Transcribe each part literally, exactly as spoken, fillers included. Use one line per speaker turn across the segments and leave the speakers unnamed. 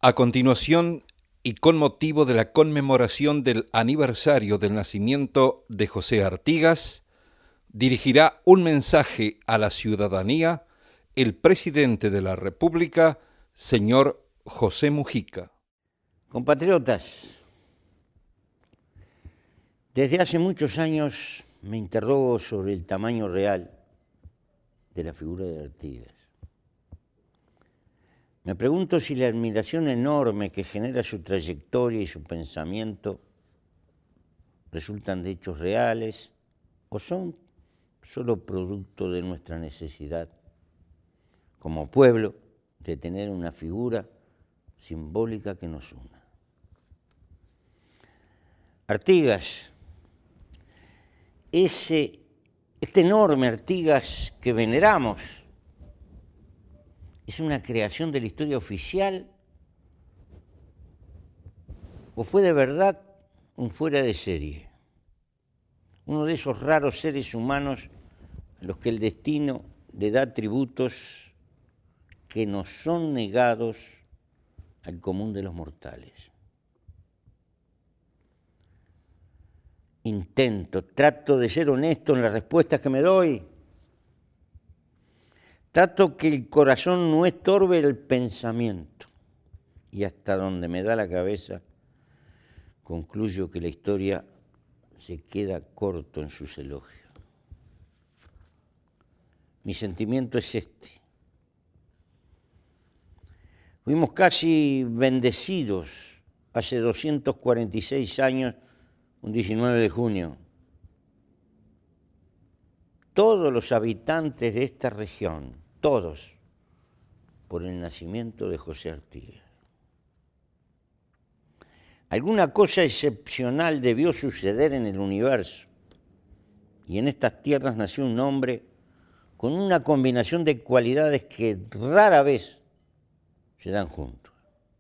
A continuación, y con motivo de la conmemoración del aniversario del nacimiento de José Artigas, dirigirá un mensaje a la ciudadanía el presidente de la República, señor José Mujica.
Compatriotas, desde hace muchos años me interrogo sobre el tamaño real de la figura de Artigas. Me pregunto si la admiración enorme que genera su trayectoria y su pensamiento resultan de hechos reales o son solo producto de nuestra necesidad como pueblo de tener una figura simbólica que nos una. Artigas, ese, este enorme Artigas que veneramos, ¿es una creación de la historia oficial o fue de verdad un fuera de serie? Uno de esos raros seres humanos a los que el destino le da tributos que nos son negados al común de los mortales. Intento, trato de ser honesto en las respuestas que me doy. Trato que el corazón no estorbe el pensamiento. Y hasta donde me da la cabeza, concluyo que la historia se queda corto en sus elogios. Mi sentimiento es este. Fuimos casi bendecidos hace doscientos cuarenta y seis años, un diecinueve de junio. Todos los habitantes de esta región, todos, por el nacimiento de José Artigas. Alguna cosa excepcional debió suceder en el universo, y en estas tierras nació un hombre con una combinación de cualidades que rara vez se dan juntos.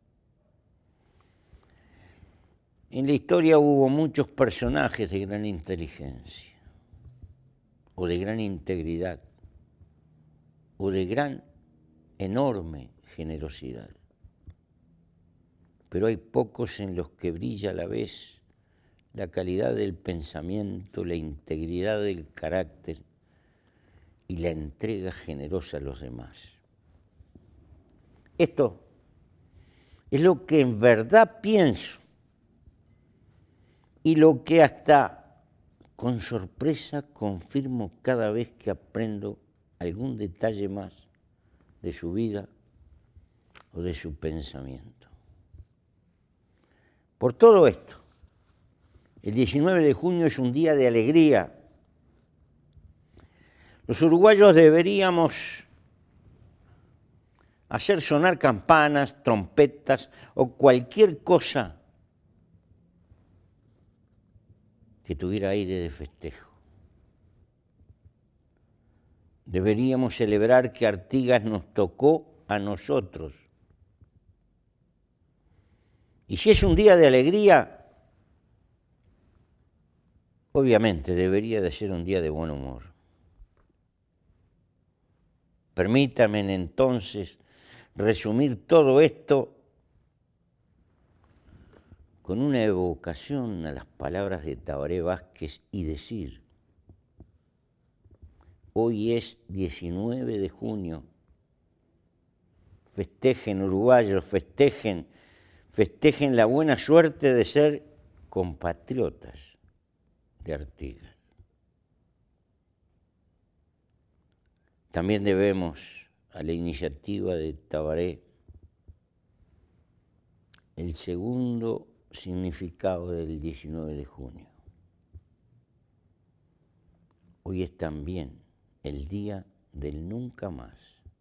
En la historia hubo muchos personajes de gran inteligencia, o de gran integridad, o de gran, enorme generosidad. Pero hay pocos en los que brilla a la vez la calidad del pensamiento, la integridad del carácter y la entrega generosa a los demás. Esto es lo que en verdad pienso y lo que hasta con sorpresa confirmo cada vez que aprendo algún detalle más de su vida o de su pensamiento. Por todo esto, el diecinueve de junio es un día de alegría. Los uruguayos deberíamos hacer sonar campanas, trompetas o cualquier cosa que tuviera aire de festejo. Deberíamos celebrar que Artigas nos tocó a nosotros. Y si es un día de alegría, obviamente debería de ser un día de buen humor. Permítanme entonces resumir todo esto con una evocación a las palabras de Tabaré Vázquez y decir: hoy es diecinueve de junio, festejen uruguayos, festejen, festejen la buena suerte de ser compatriotas de Artigas. También debemos a la iniciativa de Tabaré el segundo significado del diecinueve de junio. Hoy es también el día del nunca más.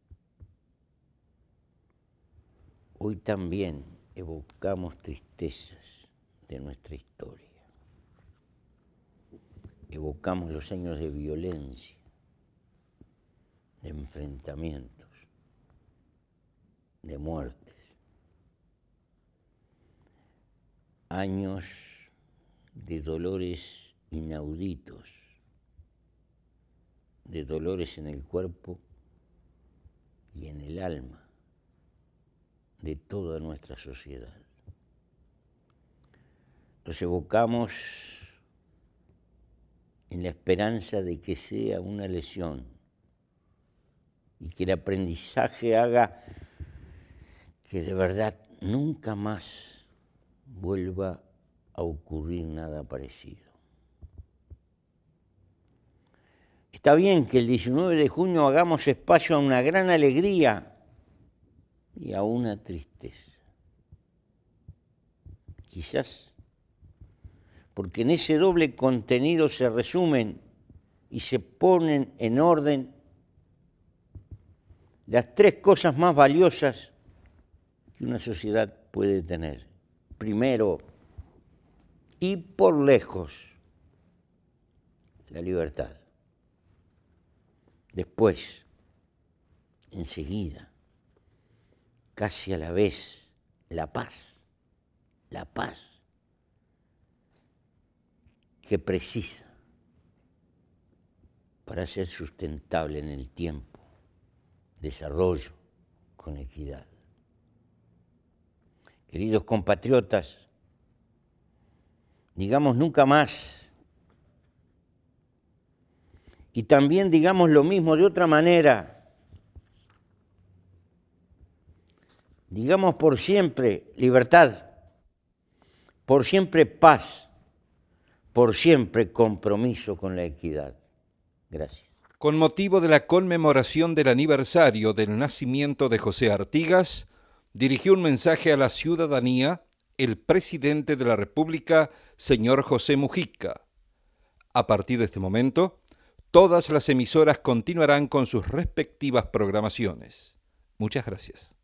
Hoy también evocamos tristezas de nuestra historia. Evocamos los años de violencia, de enfrentamientos, de muertes. Años de dolores inauditos, de dolores en el cuerpo y en el alma, de toda nuestra sociedad. Los evocamos en la esperanza de que sea una lesión y que el aprendizaje haga que de verdad nunca más vuelva a ocurrir nada parecido. Está bien que el diecinueve de junio hagamos espacio a una gran alegría y a una tristeza. Quizás porque en ese doble contenido se resumen y se ponen en orden las tres cosas más valiosas que una sociedad puede tener. Primero, y por lejos, la libertad. Después, enseguida, casi a la vez, la paz. La paz que precisa para ser sustentable en el tiempo, desarrollo con equidad. Queridos compatriotas, digamos nunca más, y también digamos lo mismo de otra manera, digamos por siempre libertad, por siempre paz, por siempre compromiso con la equidad. Gracias.
Con motivo de la conmemoración del aniversario del nacimiento de José Artigas, dirigió un mensaje a la ciudadanía el presidente de la República, señor José Mujica. A partir de este momento, todas las emisoras continuarán con sus respectivas programaciones. Muchas gracias.